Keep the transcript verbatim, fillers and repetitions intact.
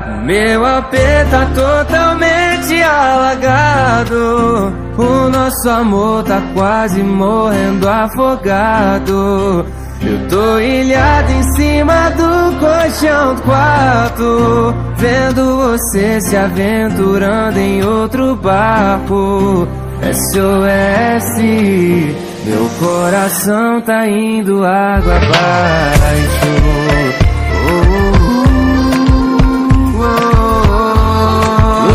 Meu A P tá totalmente alagado, o nosso amor tá quase morrendo afogado. Eu tô ilhado em cima do colchão do quarto, vendo você se aventurando em outro barco. S O S, meu coração tá indo água abaixo.